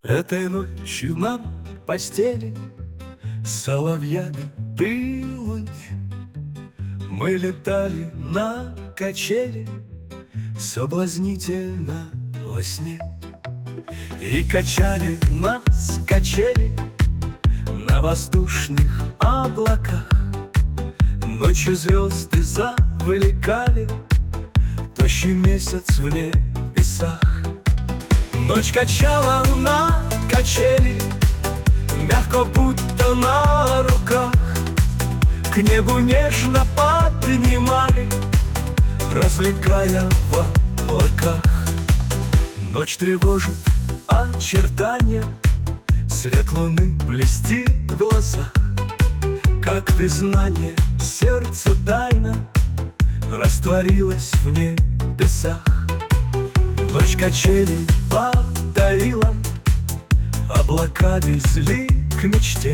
Этой ночью на постели соловьями пылуть. Мы летали на качели соблазнительно во сне. И качали нас качели на воздушных облаках. Ночью звезды завлекали тощий месяц в небесах. Ночь качала на качели, мягко будто на руках. К небу нежно поднимали, развлекая в облаках. Ночь тревожит очертания, свет луны блестит в глазах. Как признание сердцу тайна растворилась в небесах. Ночь качелей подарила, облака везли к мечте.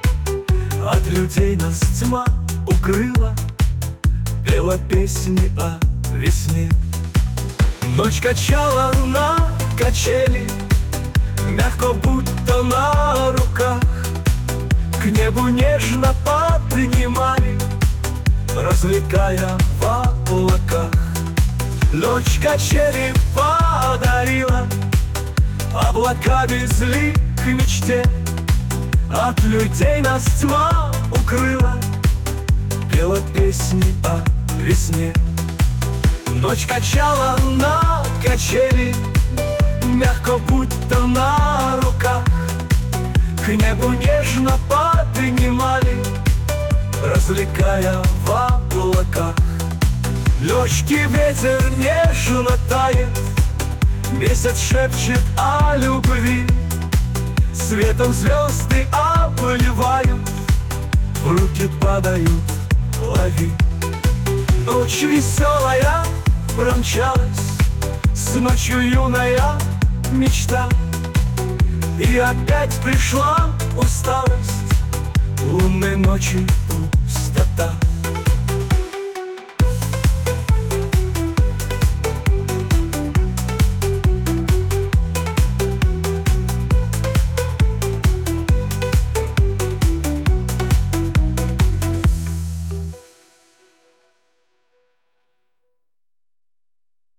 От людей нас тьма укрыла, пела песни о весне. Ночь качала на качели, мягко будто на руках. К небу нежно поднимали, развлекая в облаках. Ночь качели подарила, облака везли к мечте. От людей нас тьма укрыла, пела песни о весне. Ночь качала на качели, мягко будто на руках. К небу нежно поднимали, развлекая в облаках. Легкий ветер нежно тает, месяц шепчет о любви. Светом звезды обливают, в руки падают, лови. Ночь веселая промчалась, с ночью юная мечта. И опять пришла усталость, лунной ночи пустота.